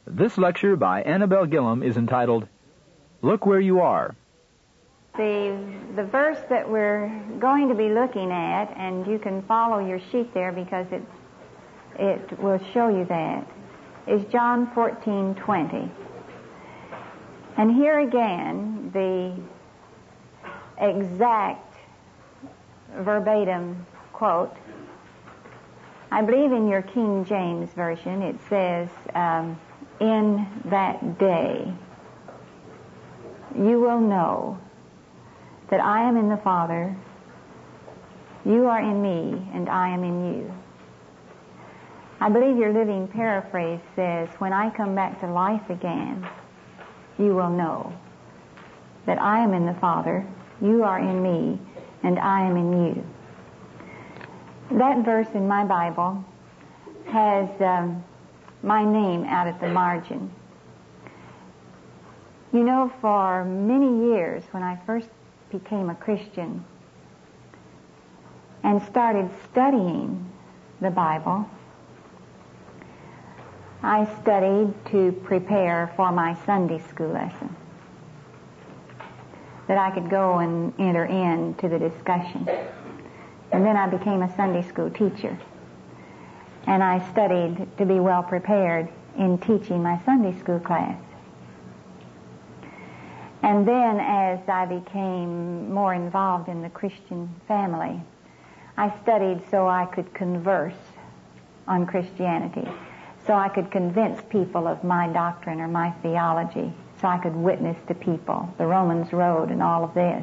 This lecture by Annabelle Gillum is entitled, Look Where You Are. The verse that we're going to be looking at, and you can follow your sheet there because it will show you that, is John 14:20. And here again, the exact verbatim quote, I believe in your King James Version, it says, in that day you will know that I am in the Father, you are in me, and I am in you. I believe your Living Paraphrase says, when I come back to life again, you will know that I am in the Father, you are in me, and I am in you. That verse in my Bible has my name out at the margin. You know, for many years when I first became a Christian and started studying the Bible, I studied to prepare for my Sunday school lesson, that I could go and enter into the discussion. And then I became a Sunday school teacher. And I studied to be well prepared in teaching my Sunday school class. And then as I became more involved in the Christian family, I studied so I could converse on Christianity, so I could convince people of my doctrine or my theology, so I could witness to people, the Romans Road and all of this.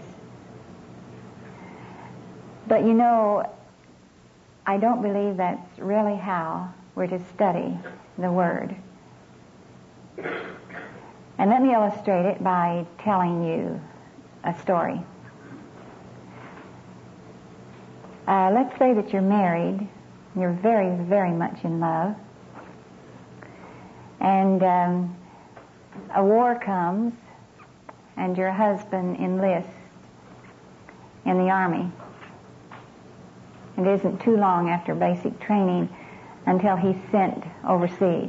But you know, I don't believe that's really how we're to study the Word. And let me illustrate it by telling you a story. Let's say that you're married, you're very, very much in love, and a war comes and your husband enlists in the army. It isn't too long after basic training until he's sent overseas.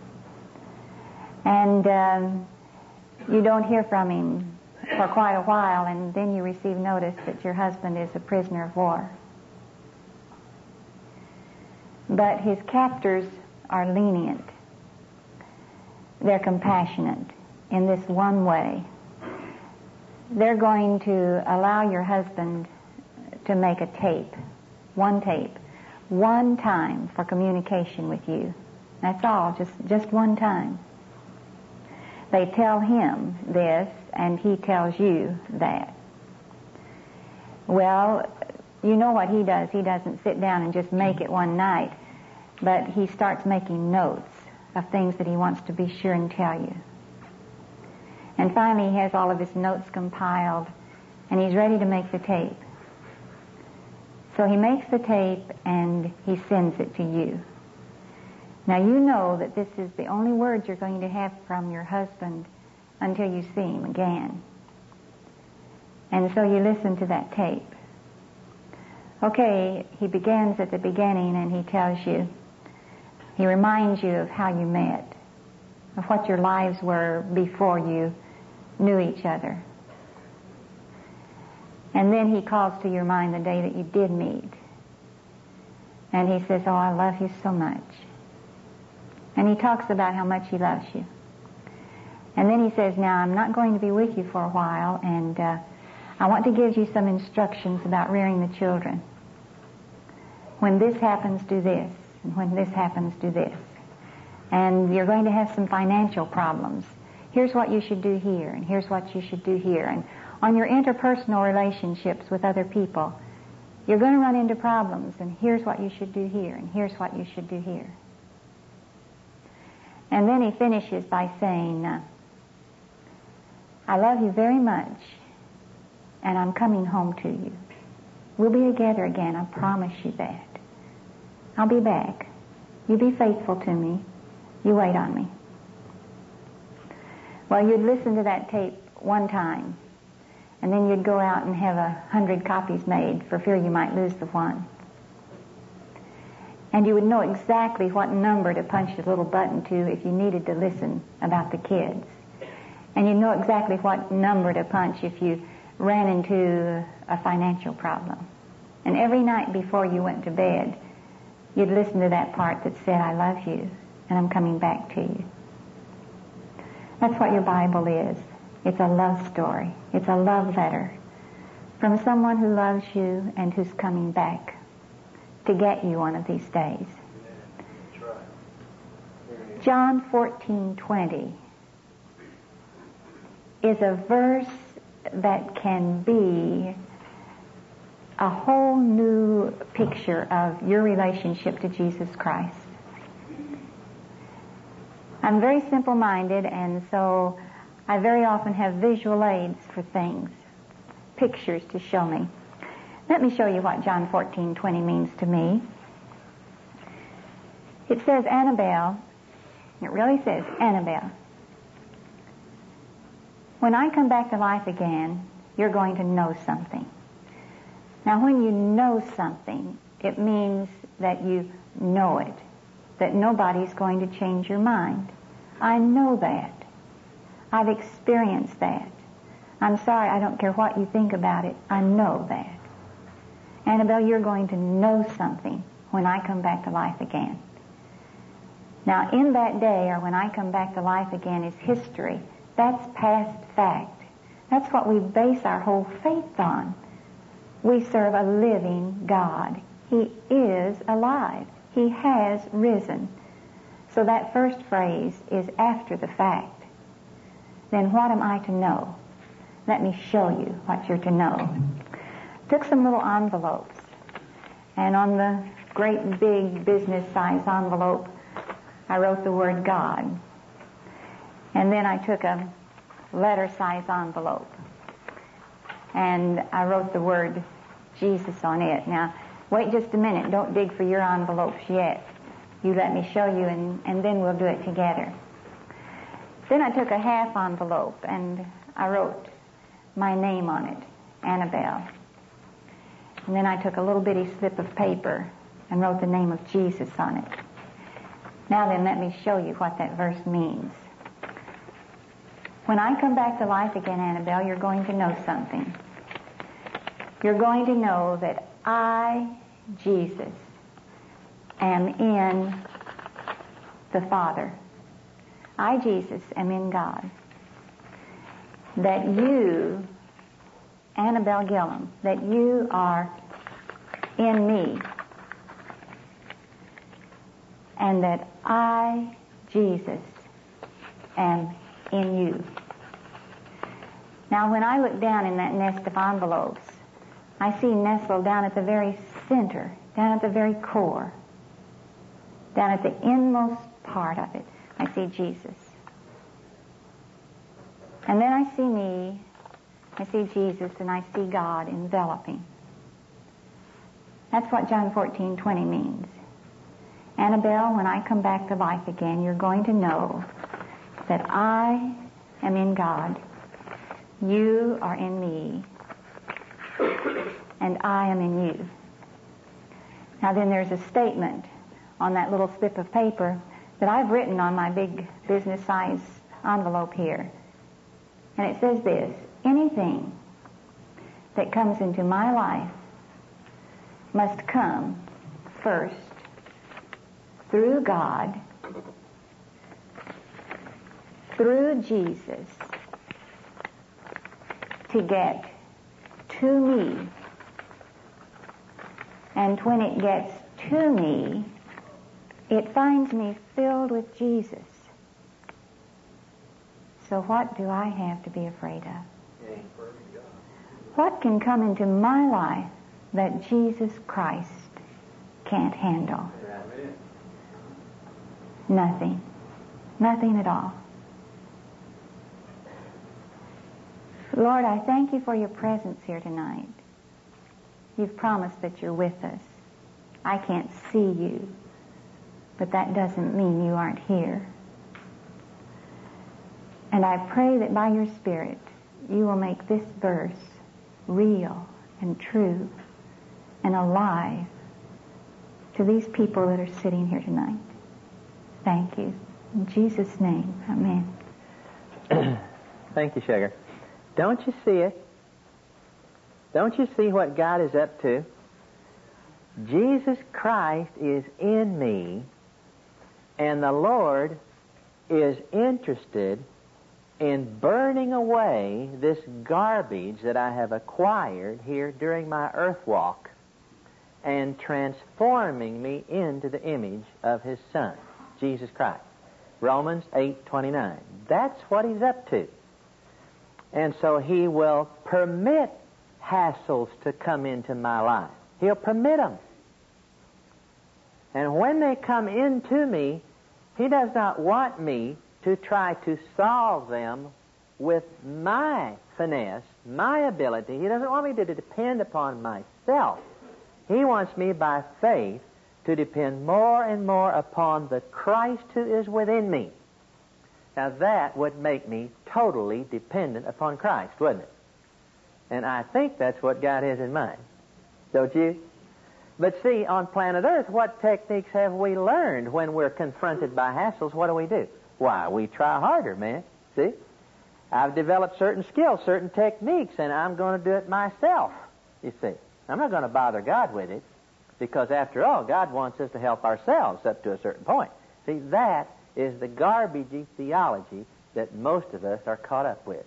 And you don't hear from him for quite a while, and then you receive notice that your husband is a prisoner of war. But his captors are lenient. They're compassionate in this one way. They're going to allow your husband to make a tape, one time for communication with you. That's all, just one time. They tell him this, and he tells you that. Well, you know what he does. He doesn't sit down and just make it one night, but he starts making notes of things that he wants to be sure and tell you. And finally, he has all of his notes compiled, and he's ready to make the tape. So he makes the tape, and he sends it to you. Now, you know that this is the only words you're going to have from your husband until you see him again. And so you listen to that tape. Okay, he begins at the beginning, and he tells you, he reminds you of how you met, of what your lives were before you knew each other. And then he calls to your mind the day that you did meet. And he says, oh, I love you so much. And he talks about how much he loves you. And then he says, now, I'm not going to be with you for a while, and I want to give you some instructions about rearing the children. When this happens, do this. And when this happens, do this. And you're going to have some financial problems. Here's what you should do here, and here's what you should do here. And on your interpersonal relationships with other people, you're going to run into problems, and here's what you should do here, and here's what you should do here. And then he finishes by saying, I love you very much, and I'm coming home to you. We'll be together again, I promise you that. I'll be back. You be faithful to me. You wait on me. Well, you'd listen to that tape one time, and then you'd go out and have 100 copies made for fear you might lose the one. And you would know exactly what number to punch the little button to if you needed to listen about the kids. And you'd know exactly what number to punch if you ran into a financial problem. And every night before you went to bed, you'd listen to that part that said, I love you, and I'm coming back to you. That's what your Bible is. It's a love story. It's a love letter from someone who loves you and who's coming back to get you one of these days. John 14:20 is a verse that can be a whole new picture of your relationship to Jesus Christ. I'm very simple-minded, and so I very often have visual aids for things, pictures to show me. Let me show you what John 14:20 means to me. It says, Annabelle, it really says, Annabelle, when I come back to life again, you're going to know something. Now, when you know something, it means that you know it, that nobody's going to change your mind. I know that. I've experienced that. I'm sorry, I don't care what you think about it. I know that. Annabelle, you're going to know something when I come back to life again. Now, in that day, or when I come back to life again, is history. That's past fact. That's what we base our whole faith on. We serve a living God. He is alive. He has risen. So that first phrase is after the fact. Then what am I to know? Let me show you what you're to know. Took some little envelopes, and on the great big business size envelope, I wrote the word God. And then I took a letter size envelope, and I wrote the word Jesus on it. Now, wait just a minute. Don't dig for your envelopes yet. You let me show you, and then we'll do it together. Then I took a half envelope, and I wrote my name on it, Annabelle. And then I took a little bitty slip of paper and wrote the name of Jesus on it. Now then, let me show you what that verse means. When I come back to life again, Annabelle, you're going to know something. You're going to know that I, Jesus, am in the Father. I, Jesus, am in God. That you, Annabelle Gillum, that you are in me. And that I, Jesus, am in you. Now, when I look down in that nest of envelopes, I see nestled down at the very center, down at the very core, down at the inmost part of it, I see Jesus. And then I see me, I see Jesus, and I see God enveloping. That's what John 14:20 means. Annabelle, when I come back to life again, you're going to know that I am in God, you are in me, and I am in you. Now then, there's a statement on that little slip of paper that I've written on my big business size envelope here. And it says this: anything that comes into my life must come first through God, through Jesus, to get to me. And when it gets to me, it finds me filled with Jesus. So what do I have to be afraid of? What can come into my life that Jesus Christ can't handle? Nothing. Nothing at all. Lord, I thank you for your presence here tonight. You've promised that you're with us. I can't see you, but that doesn't mean you aren't here. And I pray that by your Spirit, you will make this verse real and true and alive to these people that are sitting here tonight. Thank you. In Jesus' name, amen. Thank you, Sugar. Don't you see it? Don't you see what God is up to? Jesus Christ is in me, and the Lord is interested in burning away this garbage that I have acquired here during my earth walk and transforming me into the image of His Son, Jesus Christ. Romans 8:29. That's what He's up to. And so He will permit hassles to come into my life. He'll permit them. And when they come into me, He does not want me to try to solve them with my finesse, my ability. He doesn't want me to depend upon myself. He wants me by faith to depend more and more upon the Christ who is within me. Now that would make me totally dependent upon Christ, wouldn't it? And I think that's what God has in mind. Don't you? But see, on planet Earth, what techniques have we learned when we're confronted by hassles? What do? Why, we try harder, man. See? I've developed certain skills, certain techniques, and I'm going to do it myself, you see. I'm not going to bother God with it, because after all, God wants us to help ourselves up to a certain point. See, that is the garbagey theology that most of us are caught up with.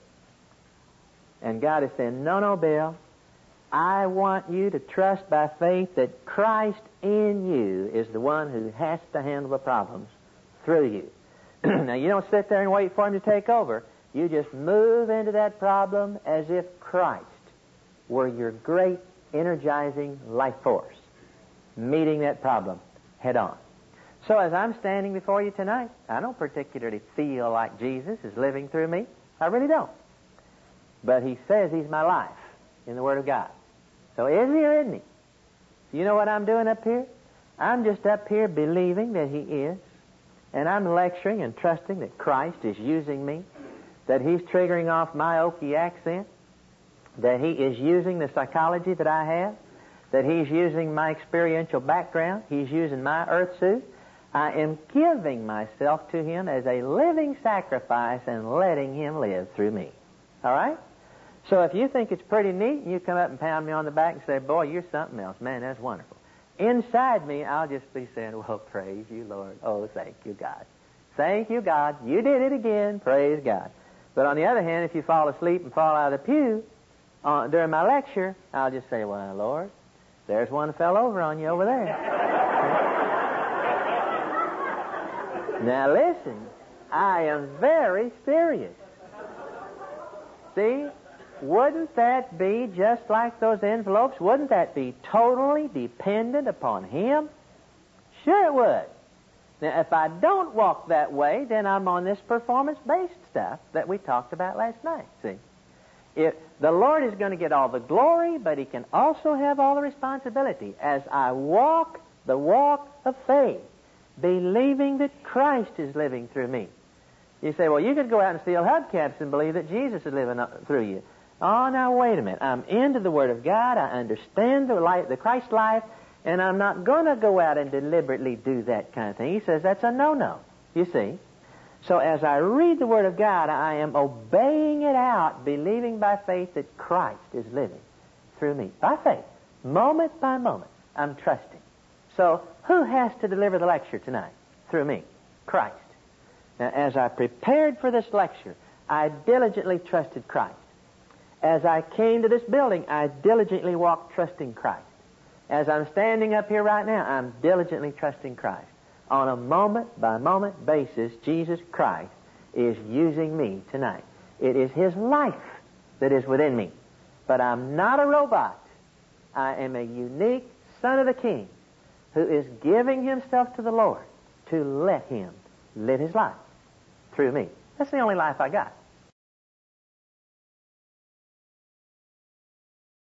And God is saying, no, Bill, I want you to trust by faith that Christ in you is the one who has to handle the problems through you. Now, you don't sit there and wait for Him to take over. You just move into that problem as if Christ were your great energizing life force, meeting that problem head on. So as I'm standing before you tonight, I don't particularly feel like Jesus is living through me. I really don't. But He says He's my life in the Word of God. So is He or isn't He? You know what I'm doing up here? I'm just up here believing that He is. And I'm lecturing and trusting that Christ is using me, that He's triggering off my Okie accent, that He is using the psychology that I have, that He's using my experiential background, He's using my earth suit. I am giving myself to Him as a living sacrifice and letting Him live through me. All right? So if you think it's pretty neat, you come up and pound me on the back and say, boy, you're something else. Man, that's wonderful. Inside me, I'll just be saying, well, praise you, Lord. Oh, thank you, God. Thank you, God. You did it again. Praise God. But on the other hand, if you fall asleep and fall out of the pew during my lecture, I'll just say, well, Lord, there's one that fell over on you over there. Now, listen, I am very serious. See? Wouldn't that be just like those envelopes? Wouldn't that be totally dependent upon Him? Sure it would. Now, if I don't walk that way, then I'm on this performance-based stuff that we talked about last night, see? If the Lord is going to get all the glory, but He can also have all the responsibility. As I walk the walk of faith, believing that Christ is living through me. You say, well, you could go out and steal hubcaps and believe that Jesus is living through you. Oh, now, wait a minute. I'm into the Word of God. I understand the Christ life, and I'm not going to go out and deliberately do that kind of thing. He says that's a no-no, you see. So as I read the Word of God, I am obeying it out, believing by faith that Christ is living through me. By faith, moment by moment, I'm trusting. So who has to deliver the lecture tonight? Through me, Christ. Now, as I prepared for this lecture, I diligently trusted Christ. As I came to this building, I diligently walked trusting Christ. As I'm standing up here right now, I'm diligently trusting Christ. On a moment-by-moment basis, Jesus Christ is using me tonight. It is His life that is within me. But I'm not a robot. I am a unique Son of the King who is giving himself to the Lord to let Him live His life through me. That's the only life I got.